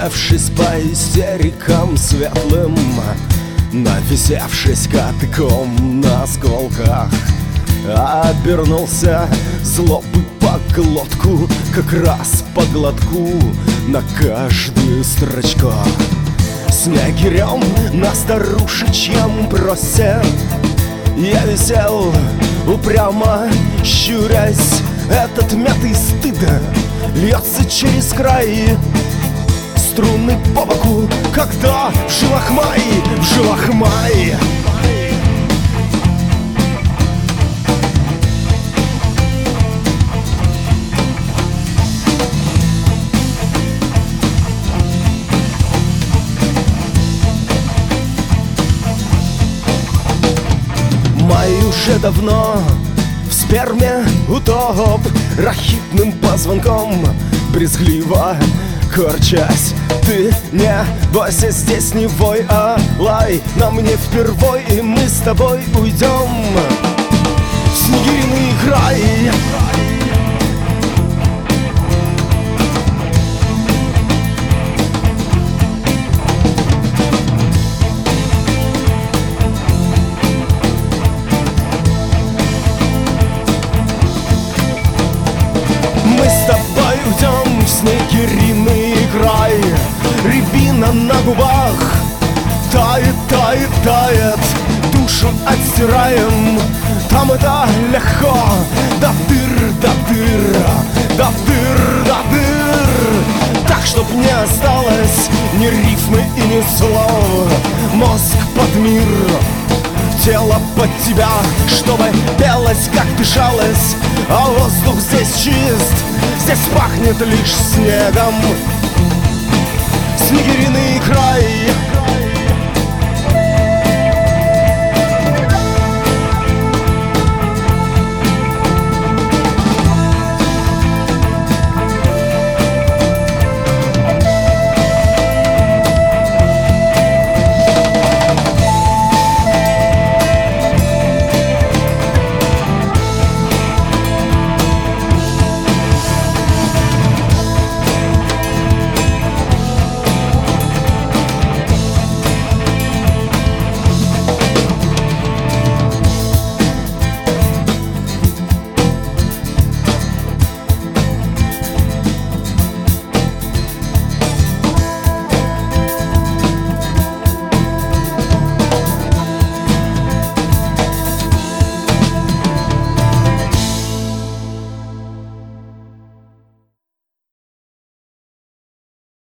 Прогулявшись по истерикам светлым, нависевшись катыком на осколках, обернулся злобы по глотку, как раз по глотку на каждую строчку. Снегирем на старушечьем бросе я висел упрямо, щурясь. Этот мятый стыд льется через край, струны по боку, когда в жилах май, в жилах май. Май уже давно в сперме утоп, рахитным позвонком брезгливо корчась. Ты не бойся, здесь не вой, а лай. На мне впервой, и мы с тобой уйдем в снегириный край. Мы с тобой уйдем в снегириный край. Рябина на губах тает, тает, тает. Душу отстираем, там это легко. До дыр, до дыр, до дыр, до дыр. Так, чтоб не осталось ни рифмы и ни слов. Мозг под мир, тело под тебя, чтобы пелось, как дышалось. А воздух здесь чист, здесь пахнет лишь снегом. Снегириный край.